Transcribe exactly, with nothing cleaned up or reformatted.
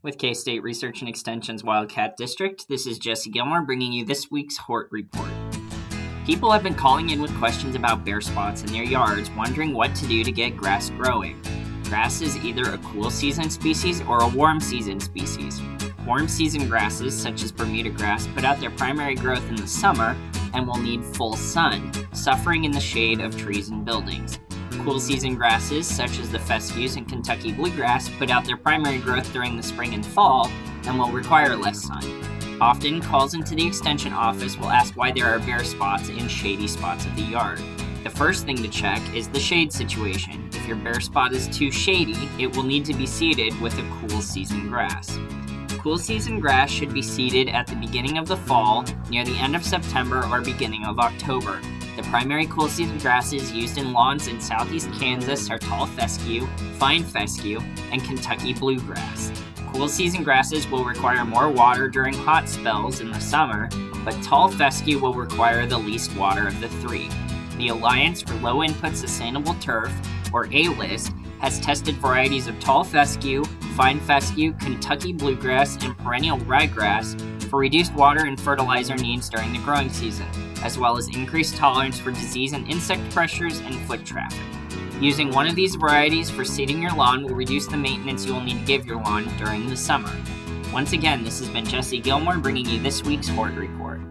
With K-State Research and Extension's Wildcat District, this is Jesse Gilmore bringing you this week's Hort Report. People have been calling in with questions about bare spots in their yards, wondering what to do to get grass growing. Grass is either a cool season species or a warm season species. Warm season grasses, such as Bermuda grass, put out their primary growth in the summer and will need full sun, suffering in the shade of trees and buildings. Cool season grasses, such as the fescues and Kentucky bluegrass, put out their primary growth during the spring and fall and will require less sun. Often, calls into the extension office will ask why there are bare spots in shady spots of the yard. The first thing to check is the shade situation. If your bare spot is too shady, it will need to be seeded with a cool season grass. Cool season grass should be seeded at the beginning of the fall, near the end of September or beginning of October. The primary cool season grasses used in lawns in southeast Kansas are tall fescue, fine fescue, and Kentucky bluegrass. Cool season grasses will require more water during hot spells in the summer, but tall fescue will require the least water of the three. The Alliance for Low Input Sustainable Turf, or A-List, has tested varieties of tall fescue, fine fescue, Kentucky bluegrass, and perennial ryegrass for reduced water and fertilizer needs during the growing season, as well as increased tolerance for disease and insect pressures and foot traffic. Using one of these varieties for seeding your lawn will reduce the maintenance you will need to give your lawn during the summer. Once again, this has been Jesse Gilmore bringing you this week's Hort Report.